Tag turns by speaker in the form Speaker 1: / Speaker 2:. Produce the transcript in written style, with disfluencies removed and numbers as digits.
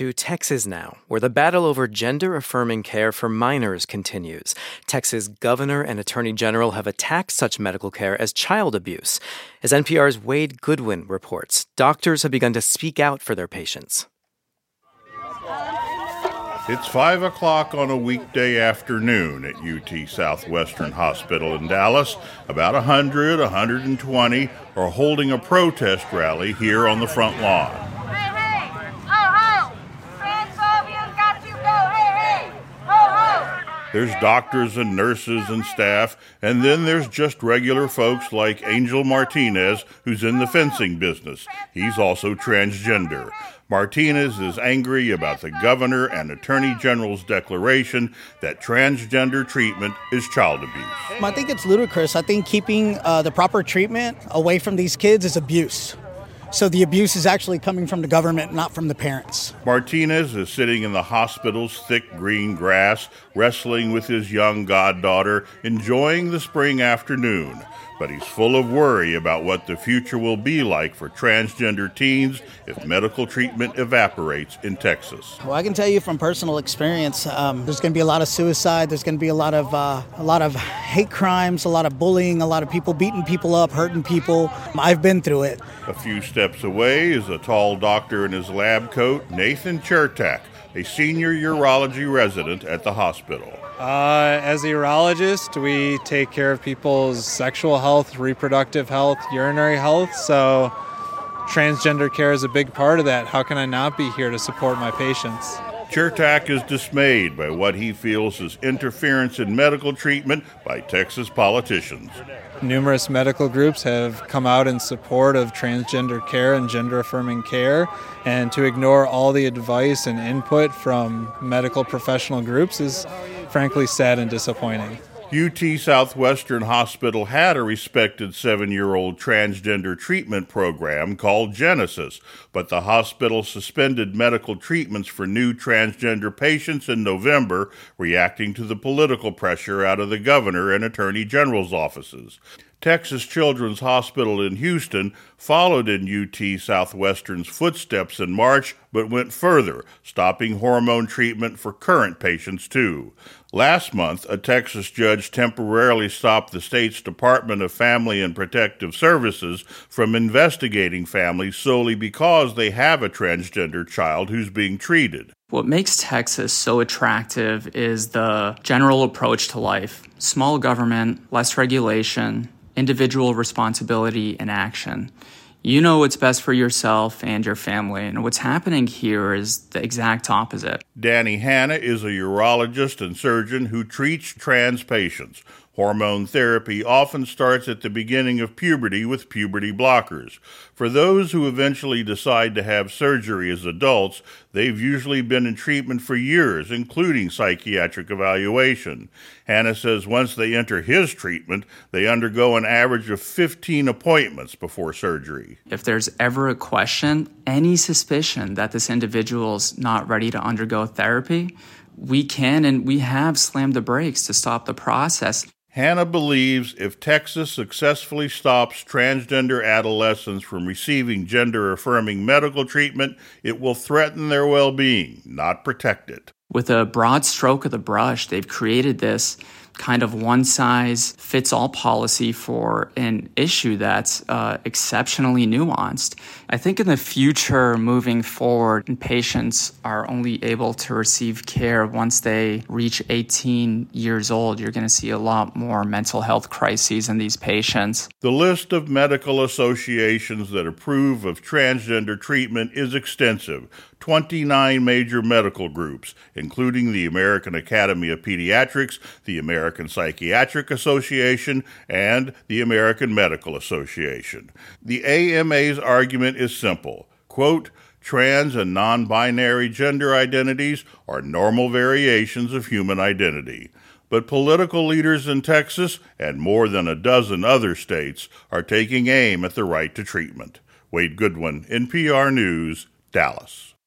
Speaker 1: to Texas now, where the battle over gender-affirming care for minors continues. Texas governor and attorney general have attacked such medical care as child abuse. As NPR's Wade Goodwin reports, doctors have begun to speak out for their patients.
Speaker 2: It's 5 o'clock on a weekday afternoon at UT Southwestern Hospital in Dallas. About 100, 120 are holding a protest rally here on the front lawn.
Speaker 3: Hey, ho, ho! Transphobia's got to go, hey, ho, ho!
Speaker 2: There's doctors and nurses and staff, and then there's just regular folks like Angel Martinez, who's in the fencing business. He's also transgender. Martinez is angry about the governor and attorney general's declaration that transgender treatment is child abuse.
Speaker 4: I think it's ludicrous. I think keeping the proper treatment away from these kids is abuse. So the abuse is actually coming from the government, not from the parents.
Speaker 2: Martinez is sitting in the hospital's thick green grass, wrestling with his young goddaughter, enjoying the spring afternoon. But he's full of worry about what the future will be like for transgender teens if medical treatment evaporates in Texas.
Speaker 4: Well, I can tell you from personal experience, there's going to be a lot of suicide. There's going to be a lot of hate crimes, a lot of bullying, a lot of people beating people up, hurting people. I've been through it.
Speaker 2: A few steps away is a tall doctor in his lab coat, Nathan Chertak, a senior urology resident at the hospital.
Speaker 5: As a urologist, we take care of people's sexual health, reproductive health, urinary health, so transgender care is a big part of that. How can I not be here to support my patients?
Speaker 2: Chertak is dismayed by what he feels is interference in medical treatment by Texas politicians.
Speaker 5: Numerous medical groups have come out in support of transgender care and gender-affirming care, and to ignore all the advice and input from medical professional groups is frankly sad and disappointing.
Speaker 2: UT Southwestern Hospital had a respected 7-year-old transgender treatment program called Genesis, but the hospital suspended medical treatments for new transgender patients in November, reacting to the political pressure out of the governor and attorney general's offices. Texas Children's Hospital in Houston followed in UT Southwestern's footsteps in March, but went further, stopping hormone treatment for current patients too. Last month, a Texas judge temporarily stopped the state's Department of Family and Protective Services from investigating families solely because they have a transgender child who's being treated.
Speaker 6: What makes Texas so attractive is the general approach to life. Small government, less regulation, individual responsibility and action. You know what's best for yourself and your family, and what's happening here is the exact opposite.
Speaker 2: Danny Hanna is a urologist and surgeon who treats trans patients. Hormone therapy often starts at the beginning of puberty with puberty blockers. For those who eventually decide to have surgery as adults, they've usually been in treatment for years, including psychiatric evaluation. Hanna says once they enter his treatment, they undergo an average of 15 appointments before surgery.
Speaker 6: If there's ever a question, any suspicion that this individual's not ready to undergo therapy, we can and we have slammed the brakes to stop the process.
Speaker 2: Hanna believes if Texas successfully stops transgender adolescents from receiving gender-affirming medical treatment, it will threaten their well-being, not protect it.
Speaker 6: With a broad stroke of the brush, they've created this kind of one-size-fits-all policy for an issue that's exceptionally nuanced. I think in the future, moving forward, patients are only able to receive care once they reach 18 years old. You're going to see a lot more mental health crises in these patients.
Speaker 2: The list of medical associations that approve of transgender treatment is extensive. 29 major medical groups, including the American Academy of Pediatrics, the American Psychiatric Association, and the American Medical Association. The AMA's argument is simple. Quote, trans and non-binary gender identities are normal variations of human identity. But political leaders in Texas and more than a dozen other states are taking aim at the right to treatment. Wade Goodwin, NPR News, Dallas.